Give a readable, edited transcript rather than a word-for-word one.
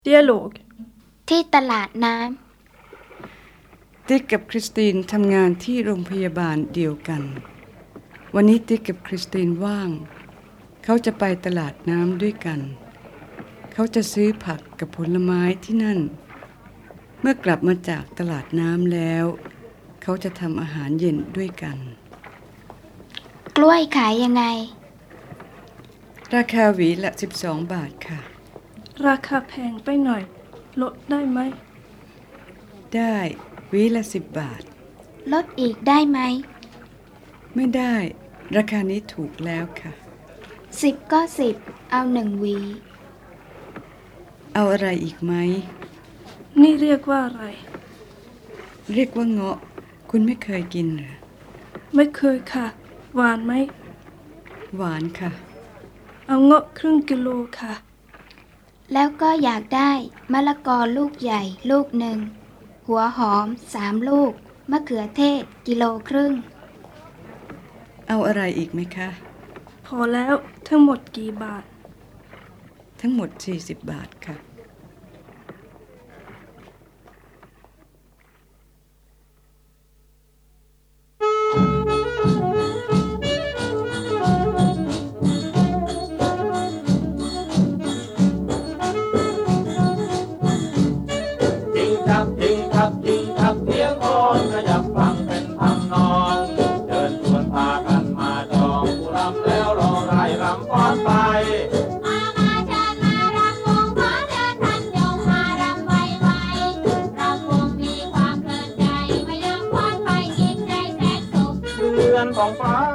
Dialog. ที่ตลาดน้ำติ๊กกับคริสตินทำงานที่โรงพยาบาลเดียวกันวันนี้ติ๊กกับคริสตินว่างเขาจะไปตลาดน้ำด้วยกันเขาจะซื้อผักกับผลไม้ที่นั่นเมื่อกลับมาจากตลาดน้ำแล้วเขาจะทำอาหารเย็นด้วยกันกล้วยขายยังไงราคาหวีละ12 บาทค่ะราคาแพงไปหน่อยลดได้ไหมได้หวีละ10 บาทลดอีกได้ไหมไม่ได้ราคานี้ถูกแล้วค่ะ 10ก็10เอา1หวีเอาอะไรอีกไหมนี่เรียกว่าอะไรเรียกว่าเงาะคุณไม่เคยกินเหรอไม่เคยค่ะหวานไหมหวานค่ะเอาเงาะครึ่งกิโลค่ะแล้วก็อยากได้มะละกอลูกใหญ่ลูกหนึ่งหัวหอม3ลูกมะเขือเทศ1.5 กิโลเอาอะไรอีกไหมคะพอแล้วทั้งหมดกี่บาททั้งหมด40 บาทค่ะของฟ้า